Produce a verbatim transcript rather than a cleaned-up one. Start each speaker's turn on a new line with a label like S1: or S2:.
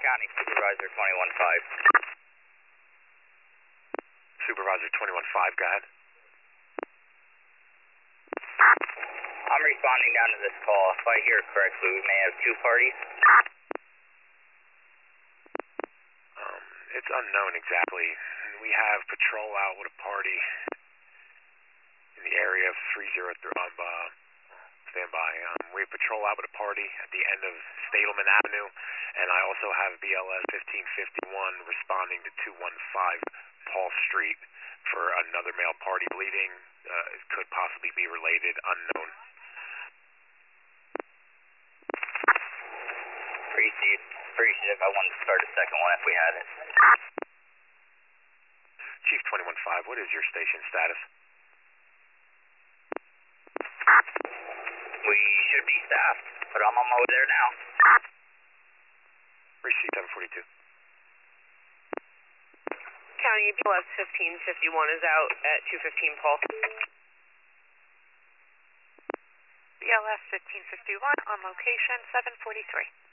S1: County, Supervisor twenty-one five.
S2: Supervisor twenty-one five, go ahead.
S1: I'm responding down to this call. If I hear correctly, we may have two parties.
S2: Um, it's unknown exactly. We have patrol out with a party in the area of three zero three. Um, uh, stand by. Um, we have patrol out with a party at the end of Stadelman Avenue, and I also have B L S fifteen fifty-one responding to two one five Paul Street for another male party bleeding. Uh, it could possibly be related, unknown.
S1: Appreciate, appreciative. I wanted to start a second one if we had it.
S2: Chief twenty-one five, what is your station status?
S1: We should be staffed, but I'm on my way there now.
S2: Receipt seven forty-two.
S3: County B L S fifteen fifty-one is out at two fifteen Paul.
S4: B L S fifteen fifty-one on location seven forty-three.